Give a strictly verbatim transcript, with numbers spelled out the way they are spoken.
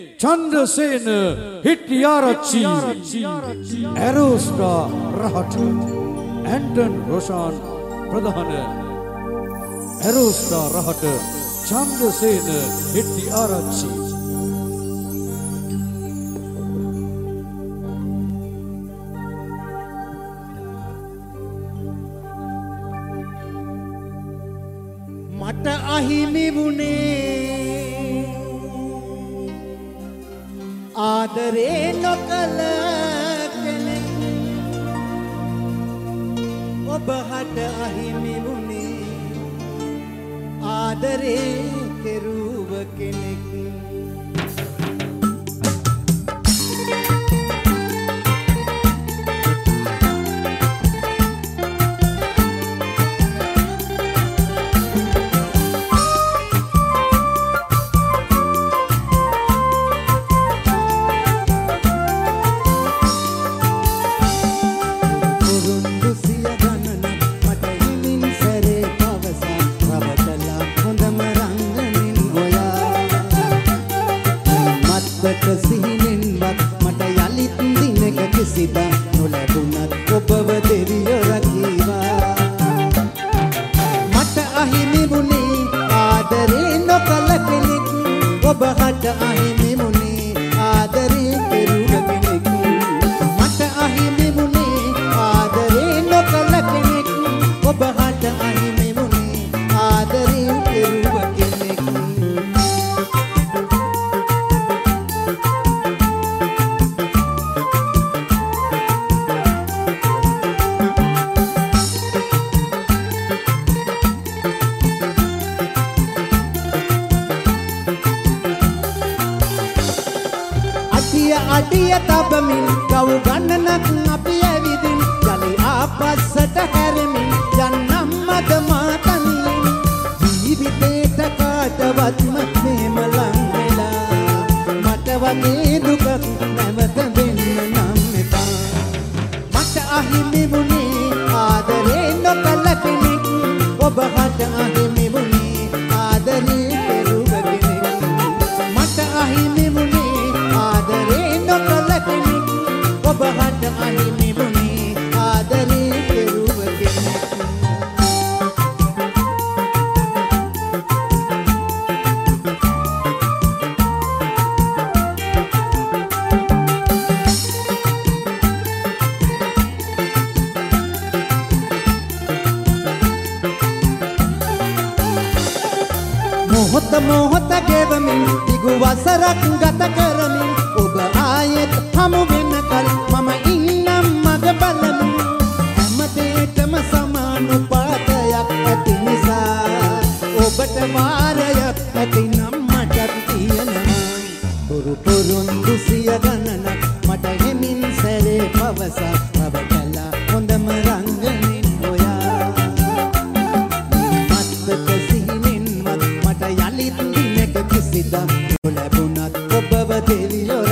Chandrasena Hittiarachchi Arostar Rahat Anton Roshan Pradhana Arostar Rahat Chandrasena Hittiarachchi Mata ahimi vune Aadare nokala kenek Oba hata ahimi vune Aadare keruwa kenek Sida nolabunat ඔබව දෙවියෝ රකීවා මට අහිමි වුණේ ආදරේ නොකල කෙනෙක් ඔබ හට අහිමි වුණේ ආදරේ කෙරුව කෙනෙක් මට අහිමි වුණේ ආදරේ නොකල කෙනෙක් ඔබ හට අහිමි වුණේ ආදරේ කෙරුව කෙනෙක් අඩිය තබමින් ගව් ගණනක් අපි ඇවිදින් යලි ආපස්සට හැරෙමින් යන්නම් මද මාතනින් ජීවිතේට කාටවත්ම මේම ලං වෙලා මට වගේ දුකක් නැවත දෙන්න නම් එපා මට අහිමි වුණේ ආදරේ නොකල කෙනෙක් ඔබ හට අහිමි වුණේ ආදරේ කෙරුව කෙනෙක් මට අහිමි වුණේ ආදරේ නොකල කෙනෙක් ඔබ හට අහිමි වුණේ ආදරේ කෙරුව කෙනෙක් මොහොත මොහොත ගෙවමින් දිගු වසරක් ගත කරමින් ඔබ ආයෙත් හමු වෙනකල් මම ඉන්නම් මග බලමින් හැමදේටම සමානුපාතයක් ඇති නිසා ඔබට වාරයක් ඇතිනම් මටත් තියෙනවා පුරු පුරුන්දු සිය ගණනක් මට හෙමින් සැරේ පවසා රවටලා හොඳම රංගනින් ඔයා මත්තක සිහිනින්වත් මට යලිත් දිනක කිසිදා නොලැබුණත් ඔබව දෙවියෝ